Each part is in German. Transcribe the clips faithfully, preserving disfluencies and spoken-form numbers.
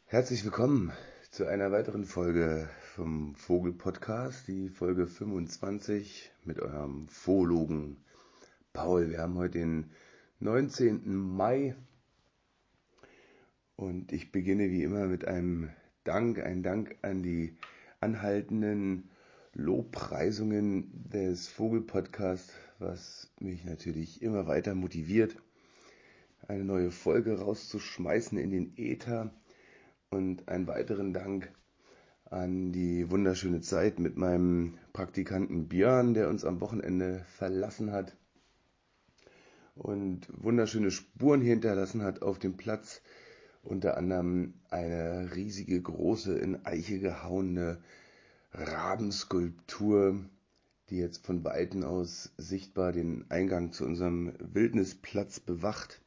Herzlich willkommen zu einer weiteren Folge vom Vogel-Podcast, die Folge fünfundzwanzig mit eurem Phologen Paul. Wir haben heute den neunzehnten Mai und ich beginne wie immer mit einem Dank, ein Dank an die anhaltenden Lobpreisungen des Vogel-Podcasts, was mich natürlich immer weiter motiviert, eine neue Folge rauszuschmeißen in den Äther. Und einen weiteren Dank an die wunderschöne Zeit mit meinem Praktikanten Björn, der uns am Wochenende verlassen hat und wunderschöne Spuren hinterlassen hat auf dem Platz. Unter anderem eine riesige, große, in Eiche gehauene Rabenskulptur, die jetzt von Weitem aus sichtbar den Eingang zu unserem Wildnisplatz bewacht.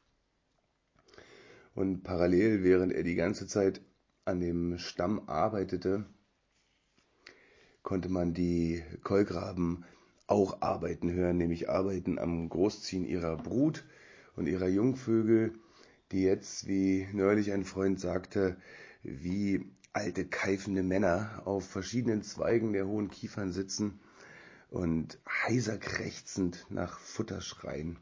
Und parallel, während er die ganze Zeit an dem Stamm arbeitete, konnte man die Kolkraben auch arbeiten hören, nämlich arbeiten am Großziehen ihrer Brut und ihrer Jungvögel, die jetzt, wie neulich ein Freund sagte, wie alte keifende Männer auf verschiedenen Zweigen der hohen Kiefern sitzen und heiser krächzend nach Futter schreien.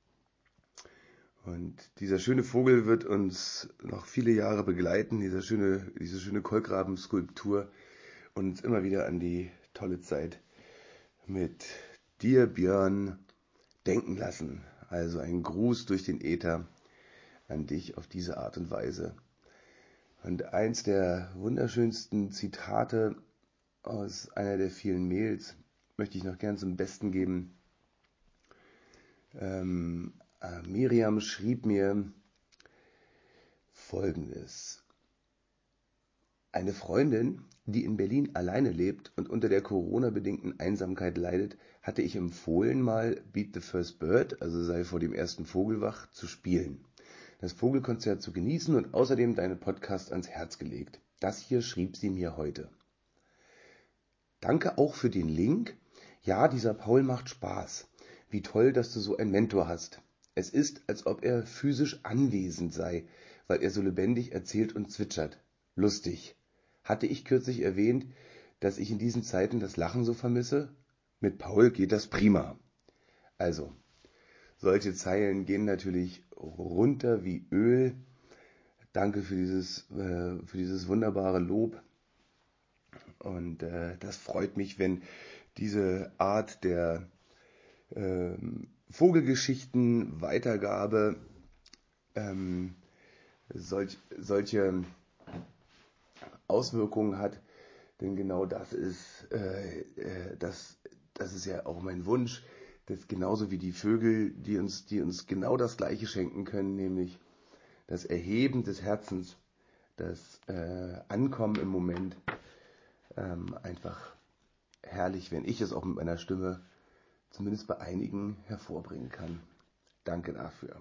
Und dieser schöne Vogel wird uns noch viele Jahre begleiten, diese schöne, diese schöne Kolkrabenskulptur, und uns immer wieder an die tolle Zeit mit dir, Björn, denken lassen. Also ein Gruß durch den Äther an dich auf diese Art und Weise. Und eins der wunderschönsten Zitate aus einer der vielen Mails möchte ich noch gern zum Besten geben. Ähm, Miriam schrieb mir Folgendes. Eine Freundin, die in Berlin alleine lebt und unter der Corona-bedingten Einsamkeit leidet, hatte ich empfohlen, mal Beat the First Bird, also sei vor dem ersten Vogel wach, zu spielen. Das Vogelkonzert zu genießen und außerdem deine Podcast ans Herz gelegt. Das hier schrieb sie mir heute. Danke auch für den Link. Ja, dieser Paul macht Spaß. Wie toll, dass du so einen Mentor hast. Es ist, als ob er physisch anwesend sei, weil er so lebendig erzählt und zwitschert. Lustig. Hatte ich kürzlich erwähnt, dass ich in diesen Zeiten das Lachen so vermisse? Mit Paul geht das prima. Also, solche Zeilen gehen natürlich runter wie Öl. Danke für dieses, äh, für dieses wunderbare Lob. Und äh, das freut mich, wenn diese Art der ähm, Vogelgeschichten, Weitergabe, ähm, solch, solche Auswirkungen hat, denn genau das ist, äh, äh, das, das ist ja auch mein Wunsch, dass genauso wie die Vögel, die uns, die uns genau das Gleiche schenken können, nämlich das Erheben des Herzens, das äh, Ankommen im Moment, ähm, einfach herrlich, wenn ich es auch mit meiner Stimme zumindest bei einigen hervorbringen kann. Danke dafür.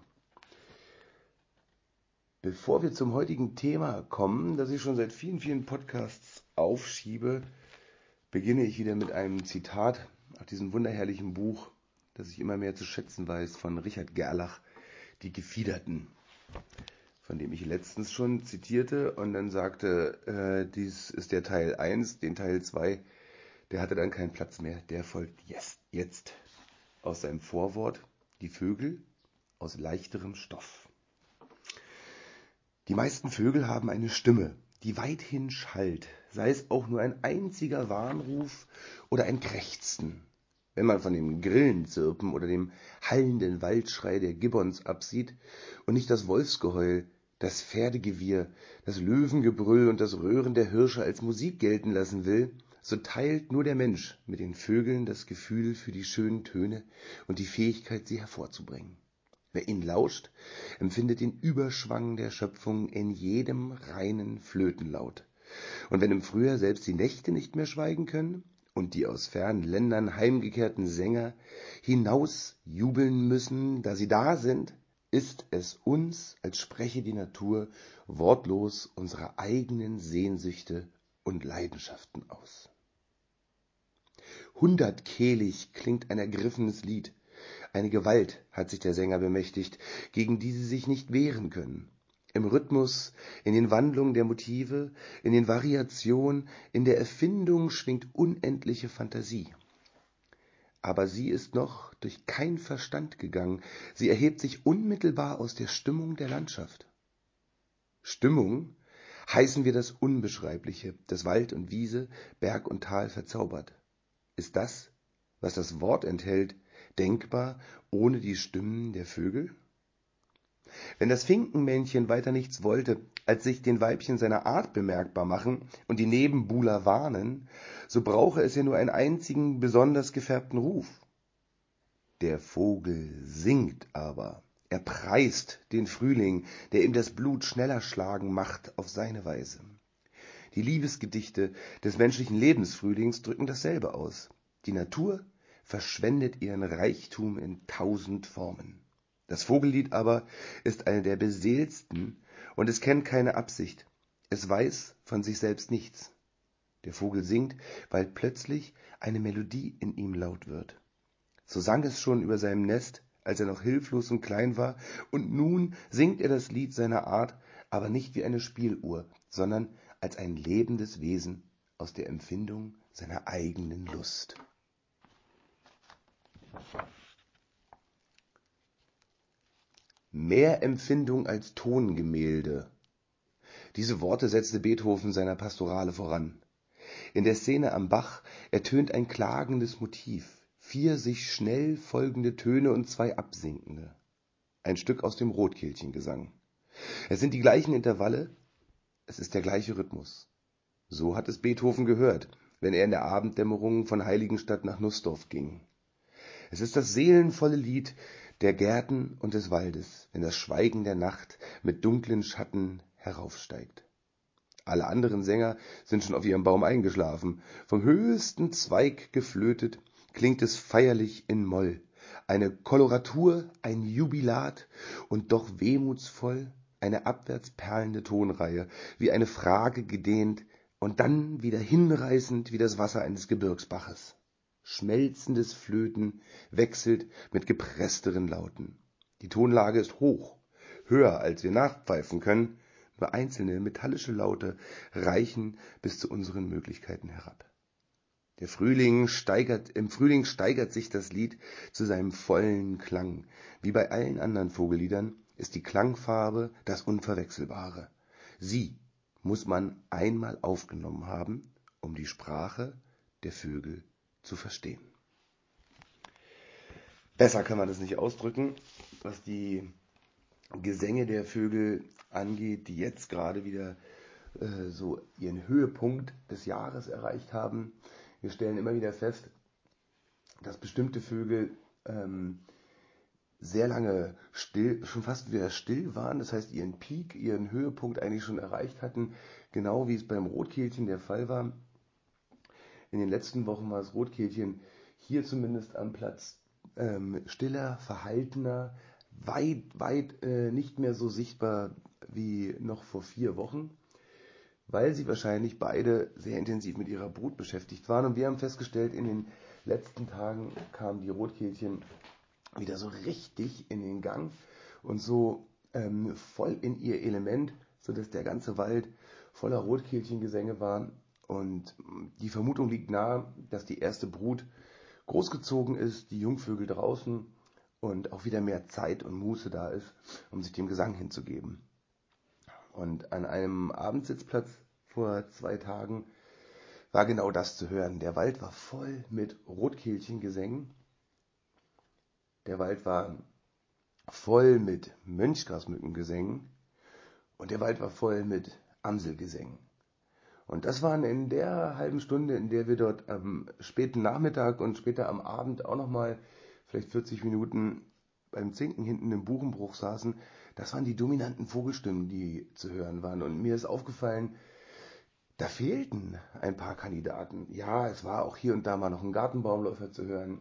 Bevor wir zum heutigen Thema kommen, das ich schon seit vielen, vielen Podcasts aufschiebe, beginne ich wieder mit einem Zitat aus diesem wunderherrlichen Buch, das ich immer mehr zu schätzen weiß, von Richard Gerlach, Die Gefiederten, von dem ich letztens schon zitierte und dann sagte, äh, dies ist der Teil eins, den Teil zwei, der hatte dann keinen Platz mehr, der folgt jetzt, jetzt aus seinem Vorwort, die Vögel aus leichterem Stoff. Die meisten Vögel haben eine Stimme, die weithin schallt, sei es auch nur ein einziger Warnruf oder ein Krächzen. Wenn man von dem Grillenzirpen oder dem hallenden Waldschrei der Gibbons absieht und nicht das Wolfsgeheul, das Pferdegewirr, das Löwengebrüll und das Röhren der Hirsche als Musik gelten lassen will, so teilt nur der Mensch mit den Vögeln das Gefühl für die schönen Töne und die Fähigkeit, sie hervorzubringen. Wer ihnen lauscht, empfindet den Überschwang der Schöpfung in jedem reinen Flötenlaut. Und wenn im Frühjahr selbst die Nächte nicht mehr schweigen können und die aus fernen Ländern heimgekehrten Sänger hinaus jubeln müssen, da sie da sind, ist es uns, als spreche die Natur wortlos unsere eigenen Sehnsüchte und Leidenschaften aus. Hundertkehlig klingt ein ergriffenes Lied. Eine Gewalt hat sich der Sänger bemächtigt, gegen die sie sich nicht wehren können. im Rhythmus, in den Wandlungen der Motive, in den Variationen, in der Erfindung schwingt unendliche Fantasie. Aber sie ist noch durch keinen Verstand gegangen, sie erhebt sich unmittelbar aus der Stimmung der Landschaft. Stimmung heißen wir das Unbeschreibliche, das Wald und Wiese, Berg und Tal verzaubert. Ist das, was das Wort enthält, denkbar ohne die Stimmen der Vögel? Wenn das Finkenmännchen weiter nichts wollte, als sich den Weibchen seiner Art bemerkbar machen und die Nebenbuhler warnen, so brauche es ja nur einen einzigen besonders gefärbten Ruf. Der Vogel singt aber. Er preist den Frühling, der ihm das Blut schneller schlagen macht auf seine Weise. Die Liebesgedichte des menschlichen Lebensfrühlings drücken dasselbe aus. Die Natur verschwendet ihren Reichtum in tausend Formen. Das Vogellied aber ist eine der beseeltsten und es kennt keine Absicht. Es weiß von sich selbst nichts. Der Vogel singt, weil plötzlich eine Melodie in ihm laut wird. So sang es schon über seinem Nest, als er noch hilflos und klein war, und nun singt er das Lied seiner Art, aber nicht wie eine Spieluhr, sondern als ein lebendes Wesen aus der Empfindung seiner eigenen Lust. Mehr Empfindung als Tongemälde. Diese Worte setzte Beethoven seiner Pastorale voran. In der Szene am Bach ertönt ein klagendes Motiv, vier sich schnell folgende Töne und zwei absinkende. Ein Stück aus dem Rotkehlchengesang. Es sind die gleichen Intervalle, es ist der gleiche Rhythmus. So hat es Beethoven gehört, wenn er in der Abenddämmerung von Heiligenstadt nach Nussdorf ging. Es ist das seelenvolle Lied der Gärten und des Waldes, wenn das Schweigen der Nacht mit dunklen Schatten heraufsteigt. Alle anderen Sänger sind schon auf ihrem Baum eingeschlafen. Vom höchsten Zweig geflötet, klingt es feierlich in Moll. Eine Koloratur, ein Jubilat und doch wehmutsvoll eine abwärts perlende Tonreihe, wie eine Frage gedehnt und dann wieder hinreißend wie das Wasser eines Gebirgsbaches. Schmelzendes Flöten wechselt mit gepressteren Lauten. Die Tonlage ist hoch, höher als wir nachpfeifen können, nur einzelne metallische Laute reichen bis zu unseren Möglichkeiten herab. Der Frühling steigert, im Frühling steigert sich das Lied zu seinem vollen Klang. Wie bei allen anderen Vogelliedern ist die Klangfarbe das Unverwechselbare. Sie muss man einmal aufgenommen haben, um die Sprache der Vögel zu verstehen. Besser kann man das nicht ausdrücken, was die Gesänge der Vögel angeht, die jetzt gerade wieder äh, so ihren Höhepunkt des Jahres erreicht haben. Wir stellen immer wieder fest, dass bestimmte Vögel ähm, sehr lange still, schon fast wieder still waren, das heißt ihren Peak, ihren Höhepunkt eigentlich schon erreicht hatten, genau wie es beim Rotkehlchen der Fall war. In den letzten Wochen war das Rotkehlchen hier zumindest am Platz ähm, stiller, verhaltener, weit, weit äh, nicht mehr so sichtbar wie noch vor vier Wochen, weil sie wahrscheinlich beide sehr intensiv mit ihrer Brut beschäftigt waren. Und wir haben festgestellt, in den letzten Tagen kamen die Rotkehlchen wieder so richtig in den Gang und so ähm, voll in ihr Element, sodass der ganze Wald voller Rotkehlchengesänge war. Und die Vermutung liegt nahe, dass die erste Brut großgezogen ist, die Jungvögel draußen und auch wieder mehr Zeit und Muße da ist, um sich dem Gesang hinzugeben. Und an einem Abendsitzplatz vor zwei Tagen war genau das zu hören. Der Wald war voll mit Rotkehlchengesängen. Der Wald war voll mit Mönchgrasmückengesängen und der Wald war voll mit Amselgesängen. Und das waren in der halben Stunde, in der wir dort am späten Nachmittag und später am Abend auch nochmal vielleicht vierzig Minuten beim Zinken hinten im Buchenbruch saßen, das waren die dominanten Vogelstimmen, die zu hören waren. Und mir ist aufgefallen, da fehlten ein paar Kandidaten. Ja, es war auch hier und da mal noch ein Gartenbaumläufer zu hören.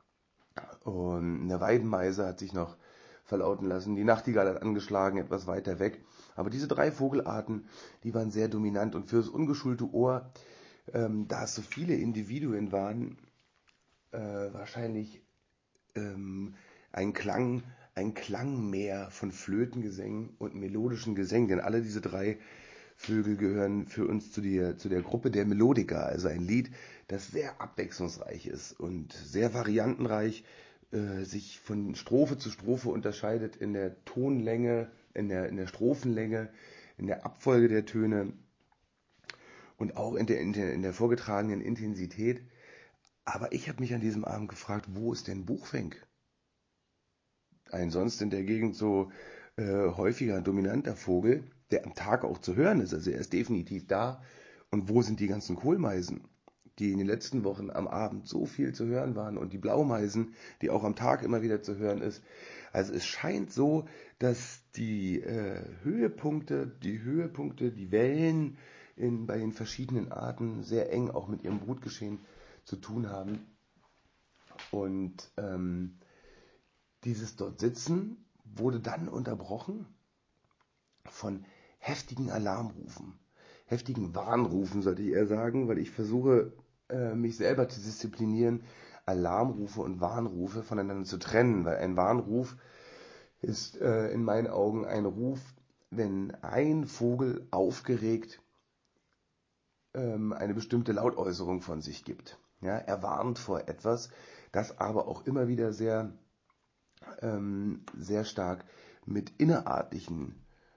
Und eine Weidenmeise hat sich noch verlauten lassen. Die Nachtigall hat angeschlagen, etwas weiter weg. Aber diese drei Vogelarten, die waren sehr dominant. Und für das ungeschulte Ohr, ähm, da es so viele Individuen waren, äh, wahrscheinlich ähm, ein Klang ein Klangmeer von Flötengesängen und melodischen Gesängen, denn alle diese drei Vögel gehören für uns zu der, zu der Gruppe der Melodica, also ein Lied, das sehr abwechslungsreich ist und sehr variantenreich, äh, sich von Strophe zu Strophe unterscheidet in der Tonlänge, in der, in der Strophenlänge, in der Abfolge der Töne und auch in der, in der, in der vorgetragenen Intensität. Aber ich habe mich an diesem Abend gefragt, wo ist denn Buchfink? Ein sonst in der Gegend so äh, häufiger dominanter Vogel, der am Tag auch zu hören ist. Also er ist definitiv da. Und wo sind die ganzen Kohlmeisen, die in den letzten Wochen am Abend so viel zu hören waren, und die Blaumeisen, die auch am Tag immer wieder zu hören ist. Also es scheint so, dass die äh, Höhepunkte, die Höhepunkte, die Wellen in, bei den verschiedenen Arten sehr eng auch mit ihrem Brutgeschehen zu tun haben. Und ähm, dieses dort Sitzen wurde dann unterbrochen von heftigen Alarmrufen, heftigen Warnrufen, sollte ich eher sagen, weil ich versuche, äh, mich selber zu disziplinieren, Alarmrufe und Warnrufe voneinander zu trennen, weil ein Warnruf ist äh, in meinen Augen ein Ruf, wenn ein Vogel aufgeregt ähm, eine bestimmte Lautäußerung von sich gibt. Ja, er warnt vor etwas, das aber auch immer wieder sehr, ähm, sehr stark mit innerartlichen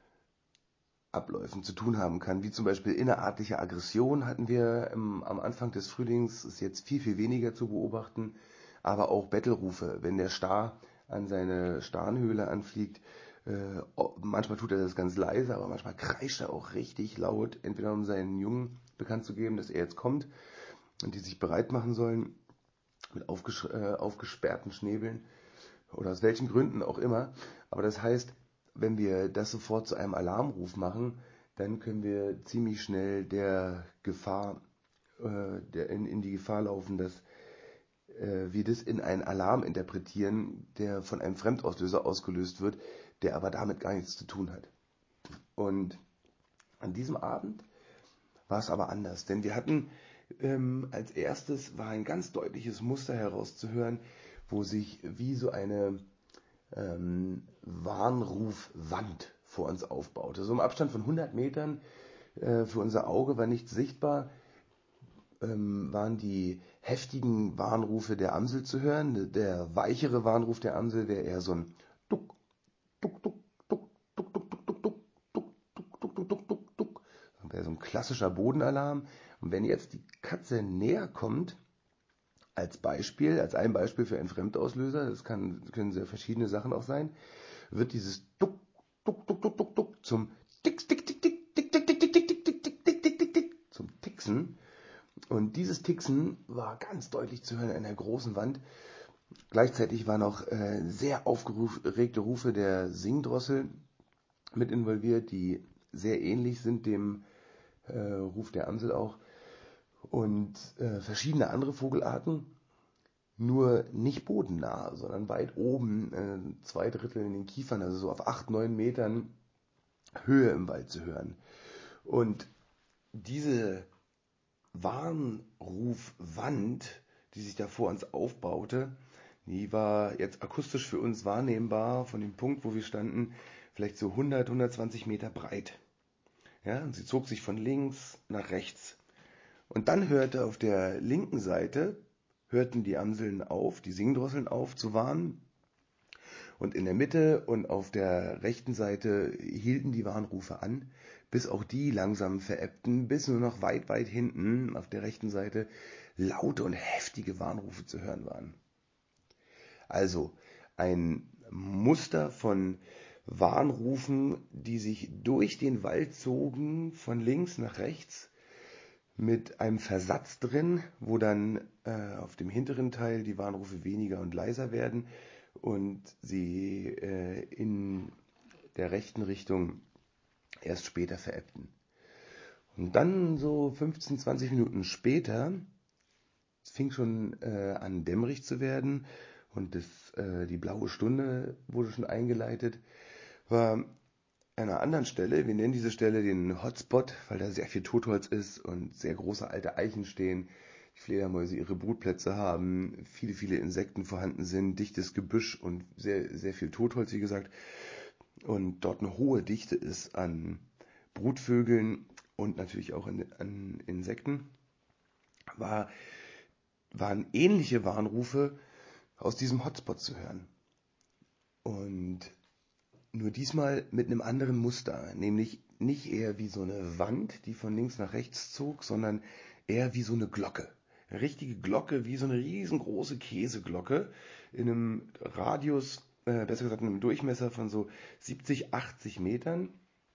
Abläufen zu tun haben kann, wie zum Beispiel innerartliche Aggression hatten wir im, am Anfang des Frühlings, ist jetzt viel, viel weniger zu beobachten, aber auch Bettelrufe, wenn der Star an seine Starnhöhle anfliegt, äh, manchmal tut er das ganz leise, aber manchmal kreischt er auch richtig laut, entweder um seinen Jungen bekannt zu geben, dass er jetzt kommt und die sich bereit machen sollen, mit aufges äh, aufgesperrten Schnäbeln oder aus welchen Gründen auch immer, aber das heißt, wenn wir das sofort zu einem Alarmruf machen, dann können wir ziemlich schnell der Gefahr, äh, der in, in die Gefahr laufen, dass äh, wir das in einen Alarm interpretieren, der von einem Fremdauslöser ausgelöst wird, der aber damit gar nichts zu tun hat. Und an diesem Abend war es aber anders, denn wir hatten ähm, als erstes war ein ganz deutliches Muster herauszuhören, wo sich wie so eine ähm, Warnrufwand vor uns aufbaute. So im Abstand von hundert Metern, äh, für unser Auge war nichts sichtbar, ähm, waren die heftigen Warnrufe der Amsel zu hören. Der weichere Warnruf der Amsel, der eher so ein Duck, Duck, Duck, Duck, Duck, Duck, Duck, Duck, Duck, Duck, Duck, Duck, Duck, Duck, Duck. Das wäre so ein klassischer Bodenalarm. Und wenn jetzt die Katze näher kommt, als Beispiel, als ein Beispiel für einen Fremdauslöser, das kann, können sehr verschiedene Sachen auch sein, wird dieses Duck, Duck, Duck, Duck, Duck, Duck zum Tick, Tick, Tick, Tick, Tick, Tick, Tick, Tick, Tick, Tick, Tick, Tick, Tick, Tick, Tick, Tick, zum Tixen. Und dieses Tixen war ganz deutlich zu hören an der großen Wand. Gleichzeitig waren auch äh, sehr aufgeregte Rufe der Singdrossel mit involviert, die sehr ähnlich sind dem äh, Ruf der Amsel auch. Und äh, verschiedene andere Vogelarten, nur nicht bodennah, sondern weit oben, äh, zwei Drittel in den Kiefern, also so auf acht, neun Metern Höhe im Wald zu hören. Und diese Warnrufwand, die sich da vor uns aufbaute, die war jetzt akustisch für uns wahrnehmbar von dem Punkt, wo wir standen, vielleicht so hundert, hundertzwanzig Meter breit. Ja, und sie zog sich von links nach rechts. Und dann hörte auf der linken Seite, hörten die Amseln auf, die Singdrosseln auf zu warnen. Und in der Mitte und auf der rechten Seite hielten die Warnrufe an, bis auch die langsam verebbten, bis nur noch weit, weit hinten auf der rechten Seite laute und heftige Warnrufe zu hören waren. Also ein Muster von Warnrufen, die sich durch den Wald zogen, von links nach rechts, mit einem Versatz drin, wo dann äh, auf dem hinteren Teil die Warnrufe weniger und leiser werden und sie äh, in der rechten Richtung erst später verebbten. Und dann so fünfzehn, zwanzig Minuten später, es fing schon äh, an dämmerig zu werden und das, äh, die blaue Stunde wurde schon eingeleitet, war an einer anderen Stelle, wir nennen diese Stelle den Hotspot, weil da sehr viel Totholz ist und sehr große alte Eichen stehen, die Fledermäuse ihre Brutplätze haben, viele, viele Insekten vorhanden sind, dichtes Gebüsch und sehr, sehr viel Totholz, wie gesagt. Und dort eine hohe Dichte ist an Brutvögeln und natürlich auch an, an Insekten, war, waren ähnliche Warnrufe aus diesem Hotspot zu hören. Und nur diesmal mit einem anderen Muster, nämlich nicht eher wie so eine Wand, die von links nach rechts zog, sondern eher wie so eine Glocke. Eine richtige Glocke, wie so eine riesengroße Käseglocke in einem Radius, äh, besser gesagt in einem Durchmesser von so siebzig, achtzig Metern.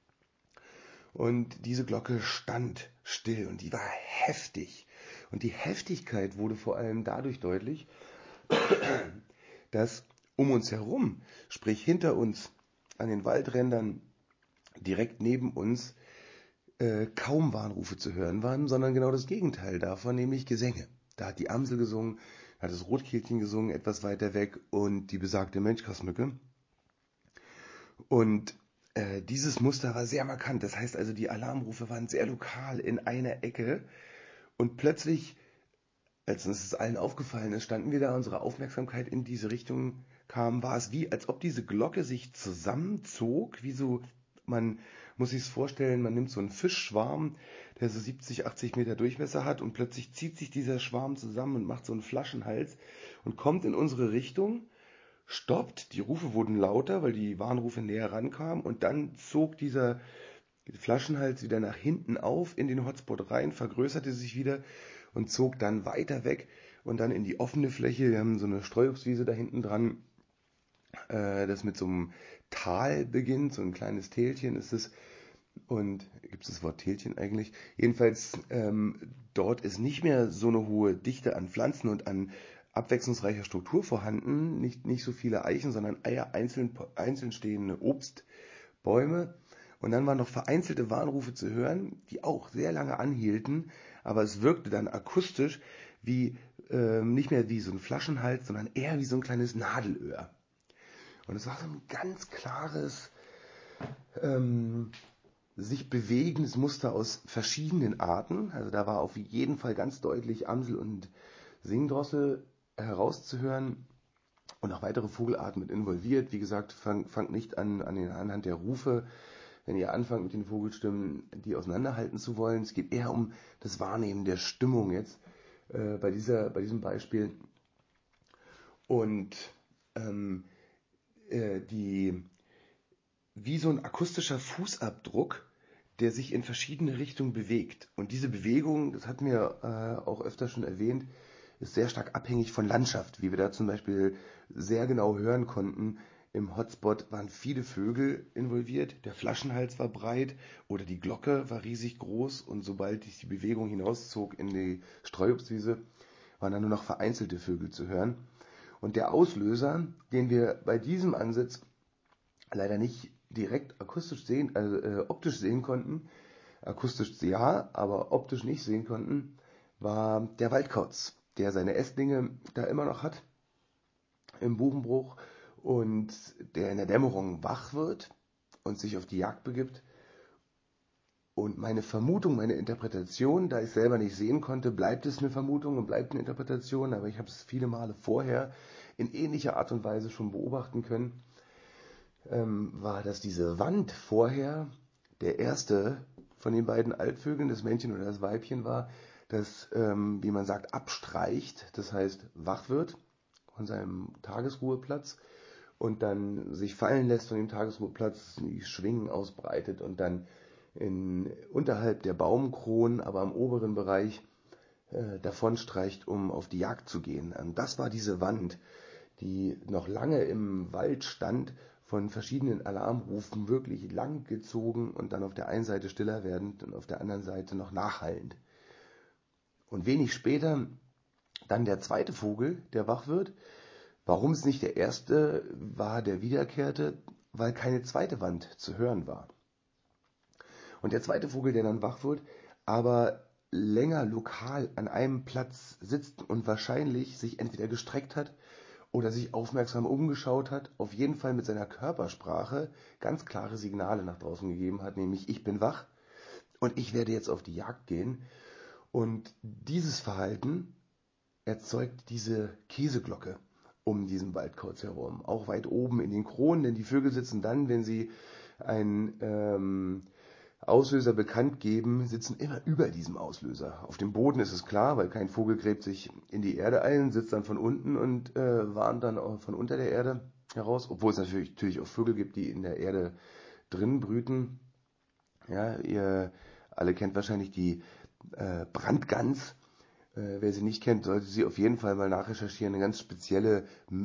Und diese Glocke stand still und die war heftig. Und die Heftigkeit wurde vor allem dadurch deutlich, dass um uns herum, sprich hinter uns an den Waldrändern, direkt neben uns, äh, kaum Warnrufe zu hören waren, sondern genau das Gegenteil davon, nämlich Gesänge. Da hat die Amsel gesungen, da hat das Rotkehlchen gesungen, etwas weiter weg, und die besagte Menschkasmücke. Und äh, dieses Muster war sehr markant. Das heißt also, die Alarmrufe waren sehr lokal in einer Ecke. Und plötzlich, als uns das allen aufgefallen ist, standen wir da, unsere Aufmerksamkeit in diese Richtung kam, war es wie, als ob diese Glocke sich zusammenzog, wie so, man muss sich es vorstellen, man nimmt so einen Fischschwarm, der so siebzig, achtzig Meter Durchmesser hat, und plötzlich zieht sich dieser Schwarm zusammen und macht so einen Flaschenhals und kommt in unsere Richtung, stoppt, die Rufe wurden lauter, weil die Warnrufe näher rankamen, und dann zog dieser Flaschenhals wieder nach hinten auf in den Hotspot rein, vergrößerte sich wieder und zog dann weiter weg und dann in die offene Fläche. Wir haben so eine Streuobstwiese da hinten dran, äh, das mit so einem Tal beginnt, so ein kleines Tälchen ist es. Und gibt es das Wort Tälchen eigentlich? Jedenfalls, ähm, dort ist nicht mehr so eine hohe Dichte an Pflanzen und an abwechslungsreicher Struktur vorhanden. Nicht, nicht so viele Eichen, sondern eher einzeln, einzeln stehende Obstbäume. Und dann waren noch vereinzelte Warnrufe zu hören, die auch sehr lange anhielten, aber es wirkte dann akustisch wie, äh, nicht mehr wie so ein Flaschenhals, sondern eher wie so ein kleines Nadelöhr. Und es war so ein ganz klares, ähm, sich bewegendes Muster aus verschiedenen Arten. Also da war auf jeden Fall ganz deutlich Amsel und Singdrossel herauszuhören und auch weitere Vogelarten mit involviert. Wie gesagt, fangt fang nicht an, an den, anhand der Rufe, wenn ihr anfangt mit den Vogelstimmen, die auseinanderhalten zu wollen. Es geht eher um das Wahrnehmen der Stimmung jetzt äh, bei, dieser, bei diesem Beispiel. Und ähm, äh, die, wie so ein akustischer Fußabdruck, der sich in verschiedene Richtungen bewegt. Und diese Bewegung, das hatten wir äh, auch öfter schon erwähnt, ist sehr stark abhängig von Landschaft, wie wir da zum Beispiel sehr genau hören konnten. Im Hotspot waren viele Vögel involviert, der Flaschenhals war breit oder die Glocke war riesig groß, und sobald sich die Bewegung hinauszog in die Streuobstwiese, waren dann nur noch vereinzelte Vögel zu hören. Und der Auslöser, den wir bei diesem Ansatz leider nicht direkt akustisch sehen, also äh, optisch sehen konnten, akustisch ja, aber optisch nicht sehen konnten, war der Waldkauz, der seine Ästlinge da immer noch hat im Buchenbruch und der in der Dämmerung wach wird und sich auf die Jagd begibt. Und meine Vermutung, meine Interpretation, da ich selber nicht sehen konnte, bleibt es eine Vermutung und bleibt eine Interpretation, aber ich habe es viele Male vorher in ähnlicher Art und Weise schon beobachten können, ähm, war, dass diese Wand vorher der erste von den beiden Altvögeln, das Männchen oder das Weibchen war, das, ähm, wie man sagt, abstreicht, das heißt wach wird von seinem Tagesruheplatz und dann sich fallen lässt von dem Tagesruheplatz, die Schwingen ausbreitet und dann in, unterhalb der Baumkronen, aber am oberen Bereich äh, davonstreicht, um auf die Jagd zu gehen. Und das war diese Wand, die noch lange im Wald stand, von verschiedenen Alarmrufen wirklich lang gezogen und dann auf der einen Seite stiller werdend und auf der anderen Seite noch nachhallend. Und wenig später dann der zweite Vogel, der wach wird. Warum es nicht der erste war, der wiederkehrte, weil keine zweite Wand zu hören war. Und der zweite Vogel, der dann wach wird, aber länger lokal an einem Platz sitzt und wahrscheinlich sich entweder gestreckt hat oder sich aufmerksam umgeschaut hat, auf jeden Fall mit seiner Körpersprache ganz klare Signale nach draußen gegeben hat, nämlich ich bin wach und ich werde jetzt auf die Jagd gehen. Und dieses Verhalten erzeugt diese Käseglocke um diesen Waldkauz herum, auch weit oben in den Kronen, denn die Vögel sitzen dann, wenn sie einen ähm, Auslöser bekannt geben, sitzen immer über diesem Auslöser. Auf dem Boden ist es klar, weil kein Vogel gräbt sich in die Erde ein, sitzt dann von unten und äh, warnt dann auch von unter der Erde heraus, obwohl es natürlich, natürlich auch Vögel gibt, die in der Erde drin brüten. Ja, ihr alle kennt wahrscheinlich die äh, Brandgans. Äh, wer sie nicht kennt, sollte sie auf jeden Fall mal nachrecherchieren. Eine ganz spezielle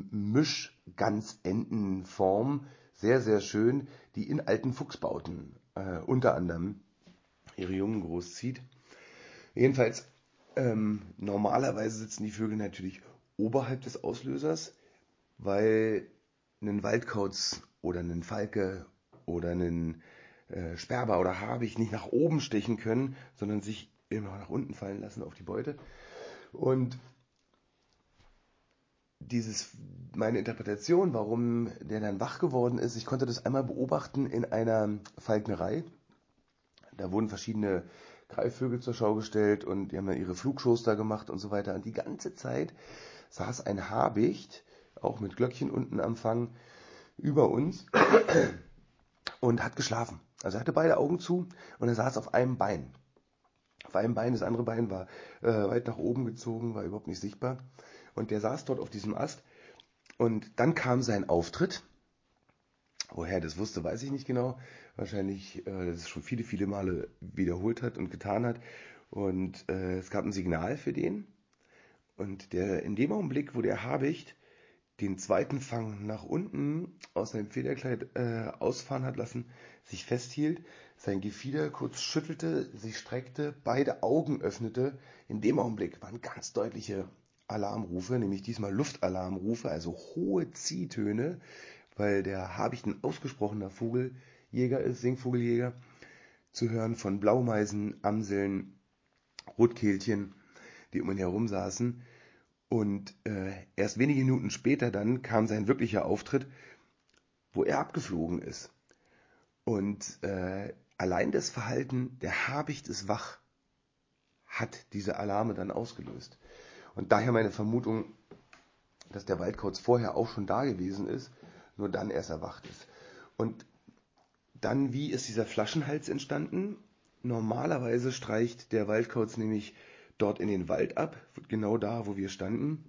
Mischgansentenform, sehr, sehr schön, die in alten Fuchsbauten äh, unter anderem ihre Jungen großzieht. Jedenfalls, ähm, normalerweise sitzen die Vögel natürlich oberhalb des Auslösers, weil ein Waldkauz oder ein Falke oder ein äh, Sperber oder Habicht nicht nach oben stechen können, sondern sich immer nach unten fallen lassen auf die Beute. Und dieses, meine Interpretation, warum der dann wach geworden ist, ich konnte das einmal beobachten in einer Falknerei. Da wurden verschiedene Greifvögel zur Schau gestellt und die haben dann ihre Flugshows da gemacht und so weiter. Und die ganze Zeit saß ein Habicht, auch mit Glöckchen unten am Fang, über uns und hat geschlafen. Also er hatte beide Augen zu und er saß auf einem Bein. Auf einem Bein, das andere Bein war äh, weit nach oben gezogen, war überhaupt nicht sichtbar. Und der saß dort auf diesem Ast. Und dann kam sein Auftritt. Woher das wusste, weiß ich nicht genau. Wahrscheinlich, äh, dass es schon viele, viele Male wiederholt hat und getan hat. Und äh, es gab ein Signal für den. Und der, in dem Augenblick, wo der Habicht den zweiten Fang nach unten aus seinem Federkleid äh, ausfahren hat lassen, sich festhielt, sein Gefieder kurz schüttelte, sich streckte, beide Augen öffnete. In dem Augenblick waren ganz deutliche Alarmrufe, nämlich diesmal Luftalarmrufe, also hohe Ziehtöne, weil der Habicht ein ausgesprochener Vogeljäger ist, Singvogeljäger, zu hören von Blaumeisen, Amseln, Rotkehlchen, die um ihn herum saßen. Und äh, erst wenige Minuten später dann kam sein wirklicher Auftritt, wo er abgeflogen ist. Und äh, allein das Verhalten, der Habicht ist wach, hat diese Alarme dann ausgelöst. Und daher meine Vermutung, dass der Waldkauz vorher auch schon da gewesen ist, nur dann erst erwacht ist. Und dann, wie ist dieser Flaschenhals entstanden? Normalerweise streicht der Waldkauz nämlich dort in den Wald ab, genau da, wo wir standen.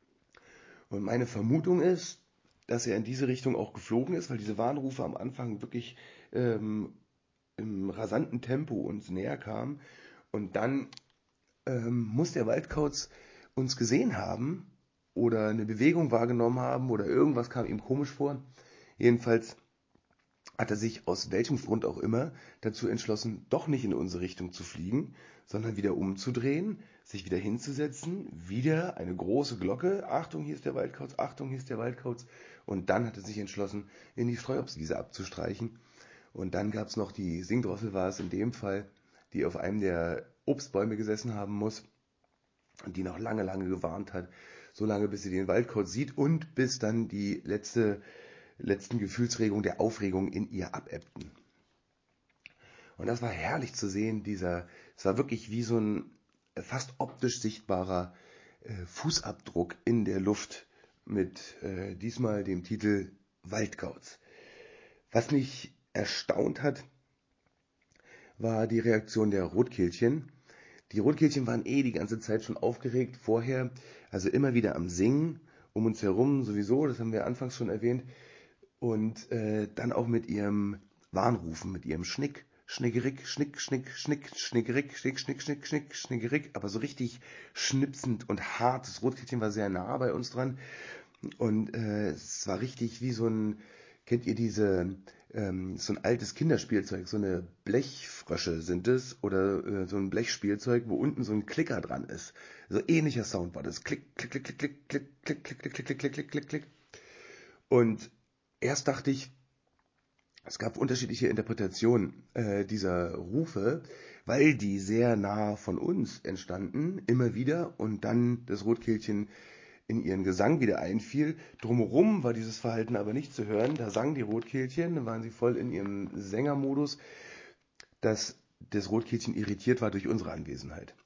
Und meine Vermutung ist, dass er in diese Richtung auch geflogen ist, weil diese Warnrufe am Anfang wirklich ähm, im rasanten Tempo uns näher kamen. Und dann ähm, muss der Waldkauz uns gesehen haben oder eine Bewegung wahrgenommen haben oder irgendwas kam ihm komisch vor. Jedenfalls hat er sich aus welchem Grund auch immer dazu entschlossen, doch nicht in unsere Richtung zu fliegen, sondern wieder umzudrehen, sich wieder hinzusetzen, wieder eine große Glocke, Achtung, hier ist der Waldkauz, Achtung, hier ist der Waldkauz, und dann hat er sich entschlossen, in die Streuobstwiese abzustreichen. Und dann gab es noch die Singdrossel, war es in dem Fall, die auf einem der Obstbäume gesessen haben muss und die noch lange, lange gewarnt hat, so lange, bis sie den Waldkauz sieht und bis dann die letzte letzten Gefühlsregungen der Aufregung in ihr abebbten. Und das war herrlich zu sehen, dieser, es war wirklich wie so ein fast optisch sichtbarer äh, Fußabdruck in der Luft mit äh, diesmal dem Titel Waldkauz. Was mich erstaunt hat, war die Reaktion der Rotkehlchen. Die Rotkehlchen waren eh die ganze Zeit schon aufgeregt vorher, also immer wieder am Singen, um uns herum sowieso, das haben wir anfangs schon erwähnt, und äh, dann auch mit ihrem Warnrufen, mit ihrem Schnick, Schnickerig, Schnick, Schnick, Schnick, Schnickerig, Schnick, Schnick, Schnick, Schnick, Schnickerig, aber so richtig schnipsend und hart. Das Rotkehlchen war sehr nah bei uns dran und äh, es war richtig wie so ein, kennt ihr diese, ähm, so ein altes Kinderspielzeug, so eine Blechfrösche sind es oder äh, so ein Blechspielzeug, wo unten so ein Klicker dran ist. So ähnlicher Sound war das. Klick, klick, klick, klick, klick, klick, klick, klick, klick, klick, klick, klick, klick, klick, klick. Und erst dachte ich, es gab unterschiedliche Interpretationen äh, dieser Rufe, weil die sehr nah von uns entstanden, immer wieder, und dann das Rotkehlchen in ihren Gesang wieder einfiel. Drumherum war dieses Verhalten aber nicht zu hören. Da sangen die Rotkehlchen, dann waren sie voll in ihrem Sängermodus, dass das Rotkehlchen irritiert war durch unsere Anwesenheit.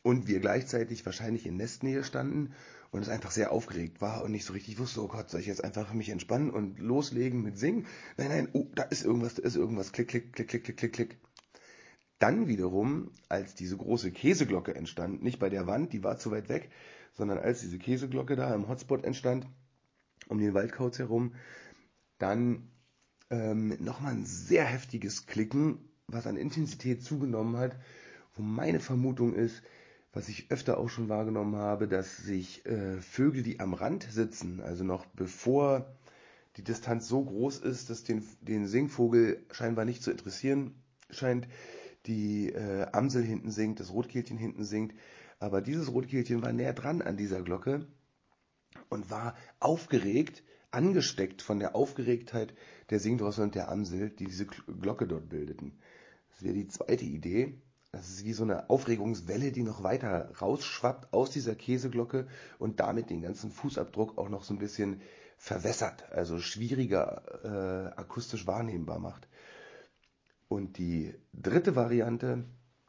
und wir gleichzeitig wahrscheinlich in Nestnähe standen und es einfach sehr aufgeregt war und nicht so richtig wusste, oh Gott, soll ich jetzt einfach mich entspannen und loslegen mit Singen? Nein, nein, oh, da ist irgendwas, da ist irgendwas, klick, klick, klick, klick, klick, klick, klick. Dann wiederum, als diese große Käseglocke entstand, nicht bei der Wand, die war zu weit weg, sondern als diese Käseglocke da im Hotspot entstand, um den Waldkauz herum, dann ähm, nochmal ein sehr heftiges Klicken, was an Intensität zugenommen hat, wo meine Vermutung ist, was ich öfter auch schon wahrgenommen habe, dass sich äh, Vögel, die am Rand sitzen, also noch bevor die Distanz so groß ist, dass den, den Singvogel scheinbar nicht zu interessieren scheint, die äh, Amsel hinten singt, das Rotkehlchen hinten singt, aber dieses Rotkehlchen war näher dran an dieser Glocke und war aufgeregt, angesteckt von der Aufgeregtheit der Singdrossel und der Amsel, die diese Glocke dort bildeten. Das wäre die zweite Idee. Das ist wie so eine Aufregungswelle, die noch weiter rausschwappt aus dieser Käseglocke und damit den ganzen Fußabdruck auch noch so ein bisschen verwässert, also schwieriger äh, akustisch wahrnehmbar macht. Und die dritte Variante,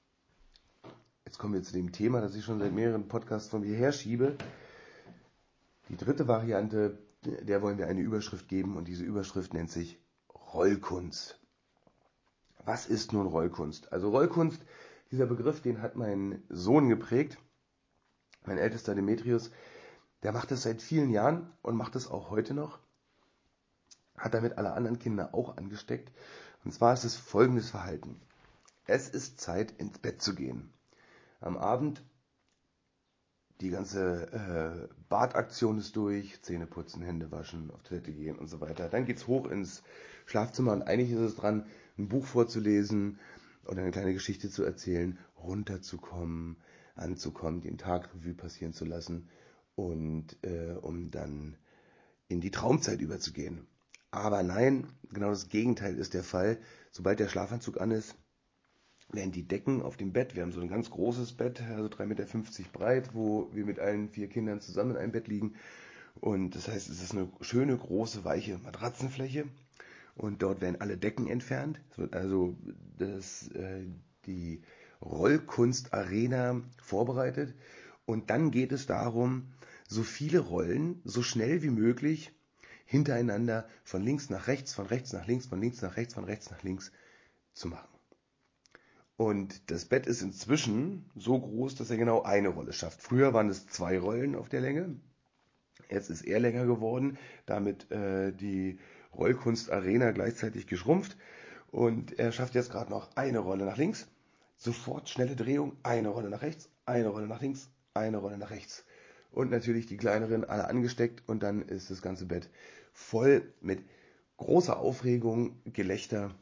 jetzt kommen wir zu dem Thema, das ich schon seit mehreren Podcasts von mir herschiebe. Die dritte Variante, der wollen wir eine Überschrift geben und diese Überschrift nennt sich Rollkunst. Was ist nun Rollkunst? Also Rollkunst, dieser Begriff, den hat mein Sohn geprägt, mein ältester Demetrius, der macht das seit vielen Jahren und macht es auch heute noch, hat damit alle anderen Kinder auch angesteckt. Und zwar ist es folgendes Verhalten. Es ist Zeit, ins Bett zu gehen. Am Abend, die ganze äh, Badaktion ist durch, Zähne putzen, Hände waschen, auf Toilette gehen und so weiter. Dann geht's hoch ins Schlafzimmer und eigentlich ist es dran, ein Buch vorzulesen oder eine kleine Geschichte zu erzählen, runterzukommen, anzukommen, den Tag Revue passieren zu lassen und äh, um dann in die Traumzeit überzugehen. Aber nein, genau das Gegenteil ist der Fall. Sobald der Schlafanzug an ist, werden die Decken auf dem Bett, wir haben so ein ganz großes Bett, also drei Meter fünfzig breit, wo wir mit allen vier Kindern zusammen in einem Bett liegen. Und das heißt, es ist eine schöne, große, weiche Matratzenfläche. Und dort werden alle Decken entfernt. Es wird also das, äh, die Rollkunst-Arena vorbereitet. Und dann geht es darum, so viele Rollen, so schnell wie möglich, hintereinander von links nach rechts, von rechts nach links, von links nach rechts, von rechts nach links zu machen. Und das Bett ist inzwischen so groß, dass er genau eine Rolle schafft. Früher waren es zwei Rollen auf der Länge. Jetzt ist er länger geworden, damit äh, die Rollkunst-Arena gleichzeitig geschrumpft. Und er schafft jetzt gerade noch eine Rolle nach links. Sofort schnelle Drehung, eine Rolle nach rechts, eine Rolle nach links, eine Rolle nach rechts. Und natürlich die kleineren alle angesteckt und dann ist das ganze Bett voll mit großer Aufregung, Gelächter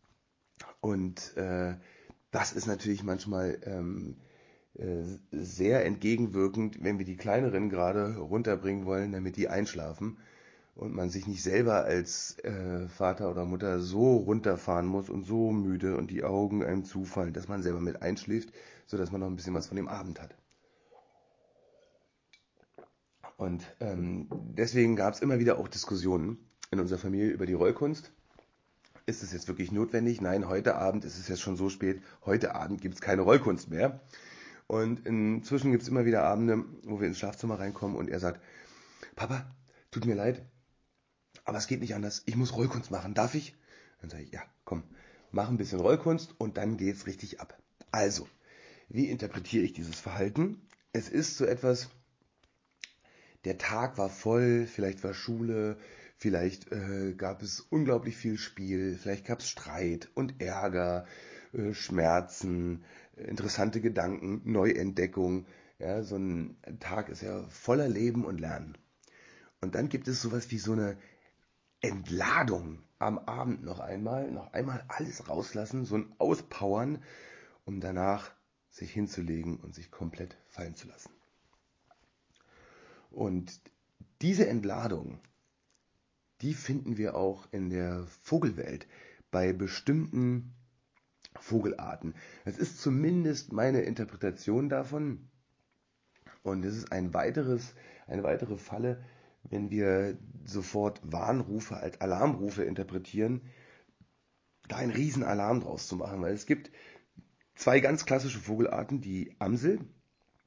und äh, das ist natürlich manchmal ähm, äh, sehr entgegenwirkend, wenn wir die kleineren gerade runterbringen wollen, damit die einschlafen und man sich nicht selber als äh, Vater oder Mutter so runterfahren muss und so müde und die Augen einem zufallen, dass man selber mit einschläft, sodass man noch ein bisschen was von dem Abend hat. Und ähm, deswegen gab es immer wieder auch Diskussionen in unserer Familie über die Rollkunst. Ist es jetzt wirklich notwendig? Nein, heute Abend ist es jetzt schon so spät. Heute Abend gibt es keine Rollkunst mehr. Und inzwischen gibt es immer wieder Abende, wo wir ins Schlafzimmer reinkommen und er sagt, Papa, tut mir leid, aber es geht nicht anders. Ich muss Rollkunst machen. Darf ich? Dann sage ich, ja, komm, mach ein bisschen Rollkunst und dann geht's richtig ab. Also, wie interpretiere ich dieses Verhalten? Es ist so etwas, der Tag war voll, vielleicht war Schule, vielleicht äh, gab es unglaublich viel Spiel, vielleicht gab es Streit und Ärger, äh, Schmerzen, äh, interessante Gedanken, Neuentdeckung. Ja, so ein Tag ist ja voller Leben und Lernen. Und dann gibt es sowas wie so eine Entladung am Abend noch einmal, noch einmal alles rauslassen, so ein Auspowern, um danach sich hinzulegen und sich komplett fallen zu lassen. Und diese Entladung, die finden wir auch in der Vogelwelt bei bestimmten Vogelarten. Das ist zumindest meine Interpretation davon. Und es ist ein weiteres, eine weitere Falle, wenn wir sofort Warnrufe als Alarmrufe interpretieren, da einen Riesenalarm draus zu machen. Weil es gibt zwei ganz klassische Vogelarten, die Amsel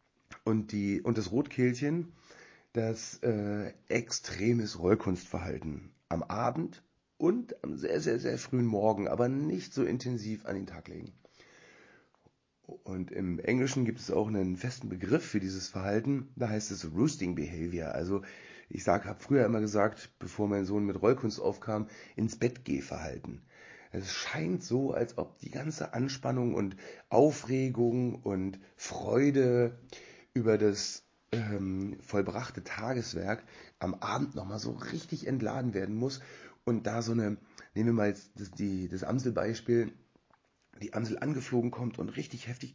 Und, die, und das Rotkehlchen, das äh, extremes Rollkunstverhalten am Abend und am sehr, sehr, sehr frühen Morgen, aber nicht so intensiv an den Tag legen. Und im Englischen gibt es auch einen festen Begriff für dieses Verhalten, da heißt es Roosting Behavior. Also ich habe früher immer gesagt, bevor mein Sohn mit Rollkunst aufkam, ins Bett geh Verhalten. Es scheint so, als ob die ganze Anspannung und Aufregung und Freude über das ähm, vollbrachte Tageswerk am Abend nochmal so richtig entladen werden muss. Und da so eine, nehmen wir mal jetzt das, die, das Amsel-Beispiel, die Amsel angeflogen kommt und richtig heftig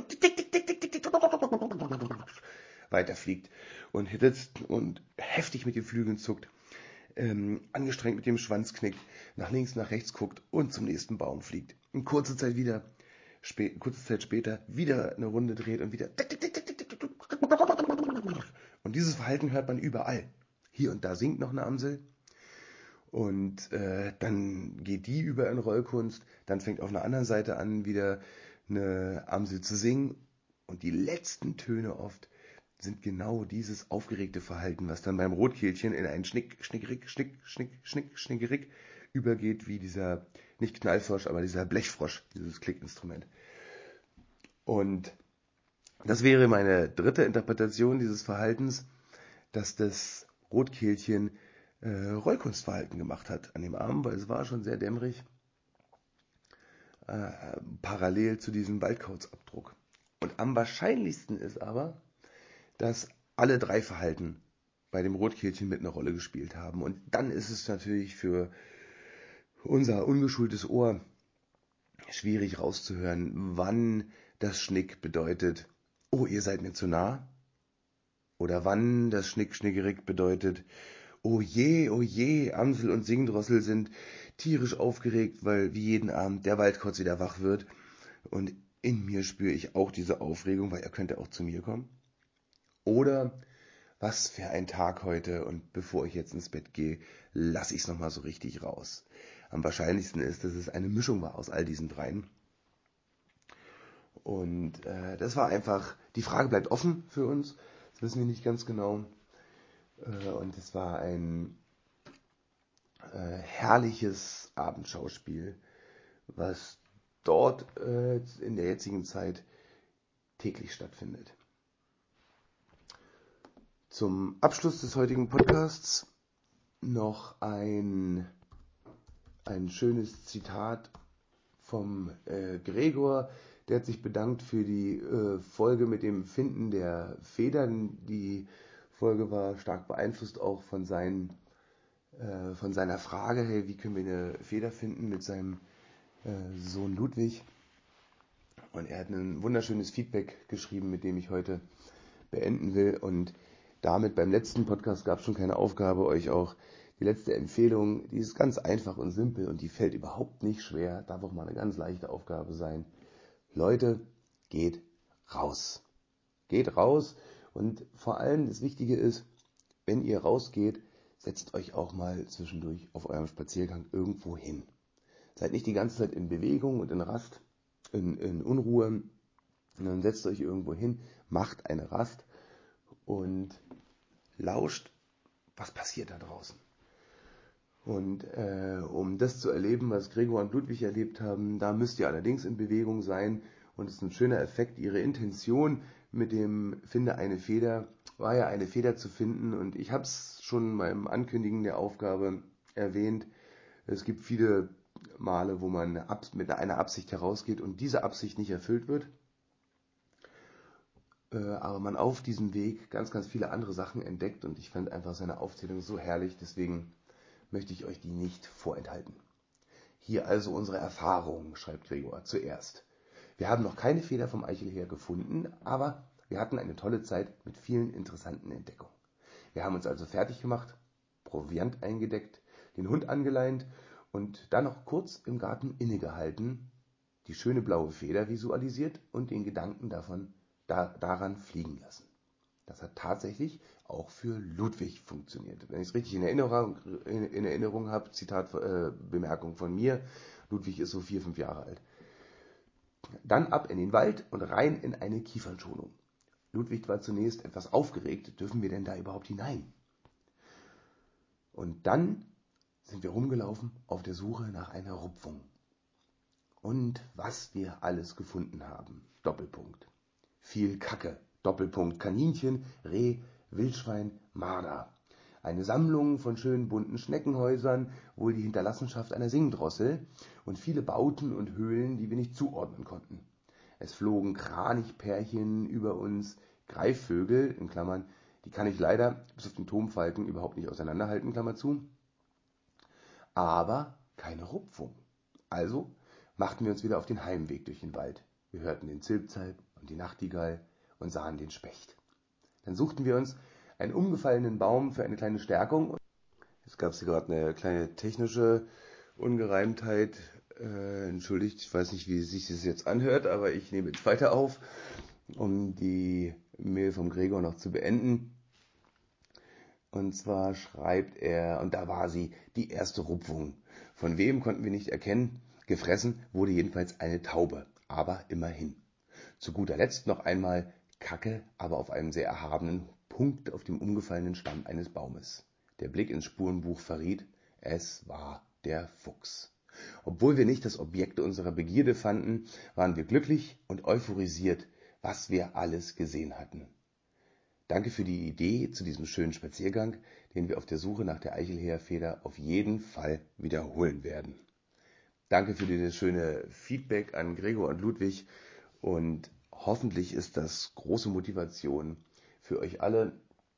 weiterfliegt und hitzt und heftig mit den Flügeln zuckt, ähm, angestrengt mit dem Schwanz knickt, nach links, nach rechts guckt und zum nächsten Baum fliegt. Und kurze Zeit wieder, spä kurze Zeit später wieder eine Runde dreht und wieder. Und dieses Verhalten hört man überall. Hier und da singt noch eine Amsel. Und äh, dann geht die über in Rollkunst, dann fängt auf einer anderen Seite an, wieder eine Amsel zu singen. Und die letzten Töne oft sind genau dieses aufgeregte Verhalten, was dann beim Rotkehlchen in ein Schnick, Schnickerick, Schnick, Schnick, Schnick, Schnickerick übergeht, wie dieser, nicht Knallfrosch, aber dieser Blechfrosch, dieses Klickinstrument. Und das wäre meine dritte Interpretation dieses Verhaltens, dass das Rotkehlchen äh, Rollkunstverhalten gemacht hat an dem Abend, weil es war schon sehr dämmerig, äh, parallel zu diesem Waldkauzabdruck. Und am wahrscheinlichsten ist aber, dass alle drei Verhalten bei dem Rotkehlchen mit einer Rolle gespielt haben. Und dann ist es natürlich für unser ungeschultes Ohr schwierig rauszuhören, wann das Schnick bedeutet, oh, ihr seid mir zu nah. Oder wann das Schnick, Schnickerick bedeutet, oh je, oh je, Amsel und Singdrossel sind tierisch aufgeregt, weil wie jeden Abend der Waldkauz wieder wach wird. Und in mir spüre ich auch diese Aufregung, weil er könnte auch zu mir kommen. Oder was für ein Tag heute und bevor ich jetzt ins Bett gehe, lasse ich es nochmal so richtig raus. Am wahrscheinlichsten ist, dass es eine Mischung war aus all diesen dreien. Und äh, das war einfach, die Frage bleibt offen für uns, das wissen wir nicht ganz genau. Äh, und es war ein äh, herrliches Abendschauspiel, was dort äh, in der jetzigen Zeit täglich stattfindet. Zum Abschluss des heutigen Podcasts noch ein, ein schönes Zitat vom äh, Gregor. Der hat sich bedankt für die äh, Folge mit dem Finden der Federn. Die Folge war stark beeinflusst auch von, seinen, äh, von seiner Frage, hey, wie können wir eine Feder finden mit seinem äh, Sohn Ludwig. Und er hat ein wunderschönes Feedback geschrieben, mit dem ich heute beenden will. Und damit beim letzten Podcast gab es schon keine Aufgabe, euch auch die letzte Empfehlung, die ist ganz einfach und simpel und die fällt überhaupt nicht schwer, darf auch mal eine ganz leichte Aufgabe sein. Leute, geht raus. Geht raus und vor allem das Wichtige ist, wenn ihr rausgeht, setzt euch auch mal zwischendurch auf eurem Spaziergang irgendwo hin. Seid nicht die ganze Zeit in Bewegung und in Rast, in, in Unruhe, sondern setzt euch irgendwo hin, macht eine Rast und lauscht, was passiert da draußen. Und äh, um das zu erleben, was Gregor und Ludwig erlebt haben, da müsst ihr allerdings in Bewegung sein. Und es ist ein schöner Effekt. Ihre Intention mit dem Finde eine Feder war ja eine Feder zu finden. Und ich habe es schon beim Ankündigen der Aufgabe erwähnt. Es gibt viele Male, wo man mit einer Absicht herausgeht und diese Absicht nicht erfüllt wird. Aber man auf diesem Weg ganz, ganz viele andere Sachen entdeckt. Und ich fand einfach seine Aufzählung so herrlich. Deswegen möchte ich euch die nicht vorenthalten. Hier also unsere Erfahrungen, schreibt Gregor zuerst. Wir haben noch keine Feder vom Eichelheer gefunden, aber wir hatten eine tolle Zeit mit vielen interessanten Entdeckungen. Wir haben uns also fertig gemacht, Proviant eingedeckt, den Hund angeleint und dann noch kurz im Garten innegehalten, die schöne blaue Feder visualisiert und den Gedanken davon, da, daran fliegen lassen. Das hat tatsächlich auch für Ludwig funktioniert. Wenn ich es richtig in Erinnerung, in, in Erinnerung habe, Zitat, äh, Bemerkung von mir, Ludwig ist so vier, fünf Jahre alt. Dann ab in den Wald und rein in eine Kiefernschonung. Ludwig war zunächst etwas aufgeregt, dürfen wir denn da überhaupt hinein? Und dann sind wir rumgelaufen auf der Suche nach einer Rupfung. Und was wir alles gefunden haben. Doppelpunkt. Viel Kacke. Doppelpunkt. Kaninchen, Reh, Wildschwein, Marder. Eine Sammlung von schönen bunten Schneckenhäusern, wohl die Hinterlassenschaft einer Singdrossel, und viele Bauten und Höhlen, die wir nicht zuordnen konnten. Es flogen Kranichpärchen über uns, Greifvögel, in Klammern, die kann ich leider bis auf den Turmfalken überhaupt nicht auseinanderhalten, Klammer zu, aber keine Rupfung. Also machten wir uns wieder auf den Heimweg durch den Wald. Wir hörten den Zilpzalp und die Nachtigall und sahen den Specht. Dann suchten wir uns einen umgefallenen Baum für eine kleine Stärkung. Es gab hier gerade eine kleine technische Ungereimtheit. Äh, entschuldigt, ich weiß nicht, wie sich das jetzt anhört, aber ich nehme jetzt weiter auf, um die Mail vom Gregor noch zu beenden. Und zwar schreibt er, und da war sie, die erste Rupfung. Von wem konnten wir nicht erkennen. Gefressen wurde jedenfalls eine Taube, aber immerhin. Zu guter Letzt noch einmal Kacke, aber auf einem sehr erhabenen Punkt auf dem umgefallenen Stamm eines Baumes. Der Blick ins Spurenbuch verriet, es war der Fuchs. Obwohl wir nicht das Objekt unserer Begierde fanden, waren wir glücklich und euphorisiert, was wir alles gesehen hatten. Danke für die Idee zu diesem schönen Spaziergang, den wir auf der Suche nach der Eichelheerfeder auf jeden Fall wiederholen werden. Danke für dieses schöne Feedback an Gregor und Ludwig und hoffentlich ist das große Motivation für euch alle,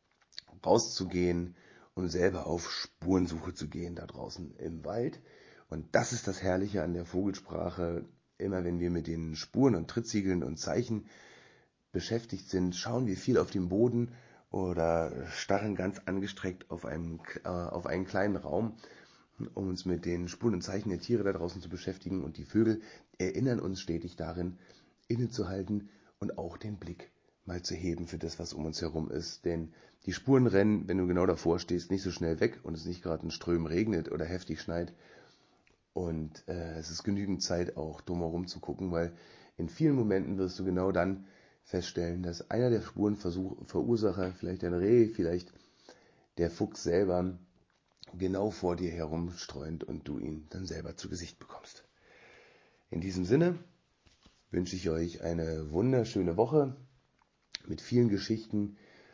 rauszugehen und selber auf Spurensuche zu gehen da draußen im Wald. Und das ist das Herrliche an der Vogelsprache. Immer wenn wir mit den Spuren und Trittsiegeln und Zeichen beschäftigt sind, schauen wir viel auf den Boden oder starren ganz angestreckt auf einen, äh, auf einen kleinen Raum, um uns mit den Spuren und Zeichen der Tiere da draußen zu beschäftigen. Und die Vögel erinnern uns stetig darin, innezuhalten und auch den Blick mal zu heben für das, was um uns herum ist. Denn die Spuren rennen, wenn du genau davor stehst, nicht so schnell weg und es nicht gerade in Strömen regnet oder heftig schneit. Und äh, es ist genügend Zeit, auch drumherum zu gucken, weil in vielen Momenten wirst du genau dann feststellen, dass einer der Spurenverursacher, vielleicht ein Reh, vielleicht der Fuchs selber, genau vor dir herumstreunt und du ihn dann selber zu Gesicht bekommst. In diesem Sinne wünsche ich euch eine wunderschöne Woche mit vielen Geschichten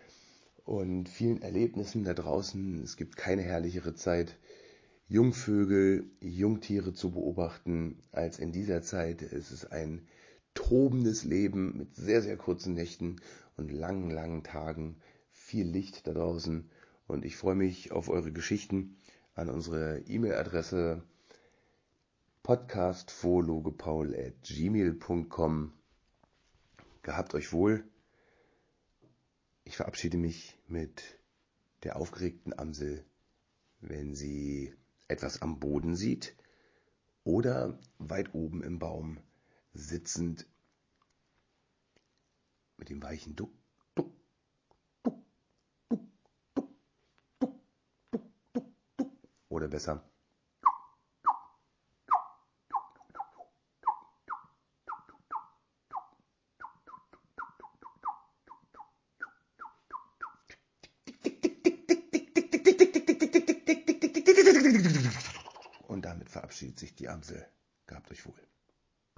und vielen Erlebnissen da draußen. Es gibt keine herrlichere Zeit, Jungvögel, Jungtiere zu beobachten, als in dieser Zeit. Es ist ein tobendes Leben mit sehr, sehr kurzen Nächten und langen, langen Tagen. Viel Licht da draußen. Und ich freue mich auf eure Geschichten an unsere E-Mail-Adresse podcastvorlogepaul at gmail punkt com. Gehabt euch wohl. Ich verabschiede mich mit der aufgeregten Amsel, wenn sie etwas am Boden sieht oder weit oben im Baum sitzend mit dem weichen Duck, Duck, Duck, Duck, Duck, Duck, Duck, Duck, Duck, oder besser und damit verabschiedet sich die Amsel. Gehabt euch wohl.